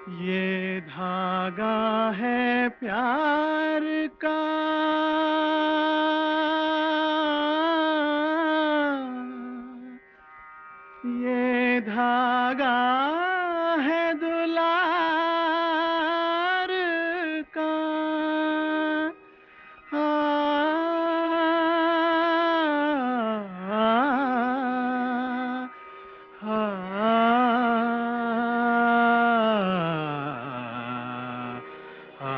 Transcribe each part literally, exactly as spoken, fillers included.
ये धागा है प्यार का, ये धागा है दुलार का। आ, आ, आ, आ,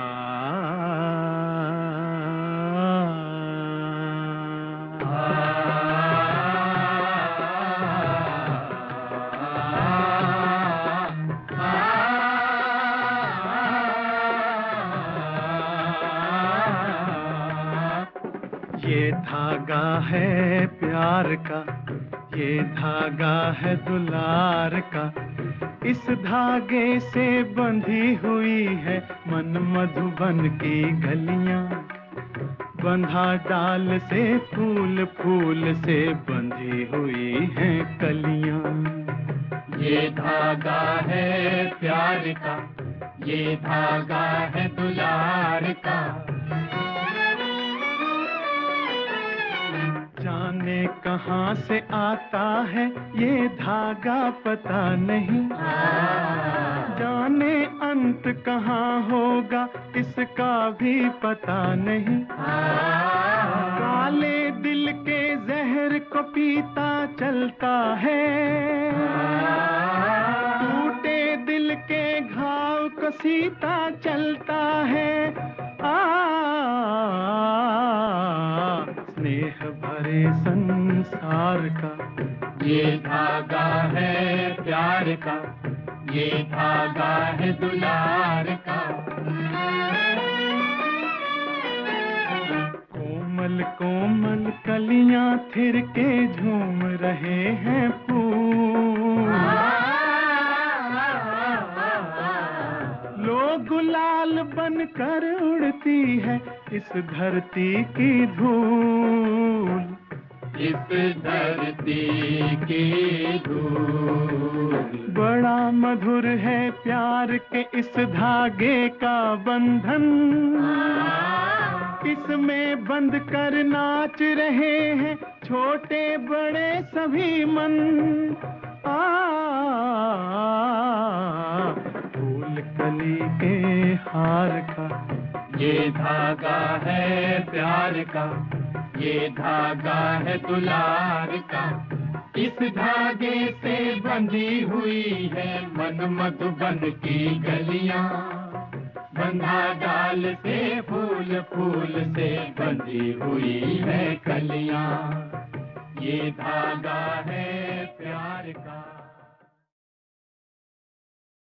ये धागा है प्यार का, ये धागा है दुलार का। इस धागे से बंधी हुई है मन मधुबन की गलियां। बंधा डाल से फूल, फूल से बंधी हुई हैं कलियां। ये धागा है प्यार का, ये धागा है दुलार का। जाने कहाँ से आता है ये धागा पता नहीं, जाने अंत कहाँ होगा इसका भी पता नहीं। काले दिल के जहर को पीता चलता है, टूटे दिल के घाव को सीता चलता है। आ, स्नेह भरे संसार का, ये धागा है प्यार का, ये धागा है दुलार का। कोमल कोमल कलियां थिर के झूम रहे हैं फूल। लो गुलाल बनकर उड़ती है इस धरती की धूल, इस धरती की धूल। बड़ा मधुर है प्यार के इस धागे का बंधन। इसमें बंध कर नाच रहे हैं छोटे बड़े सभी मन। आ, फूल कली के हार का, ये धागा है प्यार का, ये धागा है दुलार का। इस धागे से बंधी हुई है मन मधुबन की गलियां। बंधा डाल से फूल, फूल से बंधी हुई है कलियां। ये धागा है प्यार का।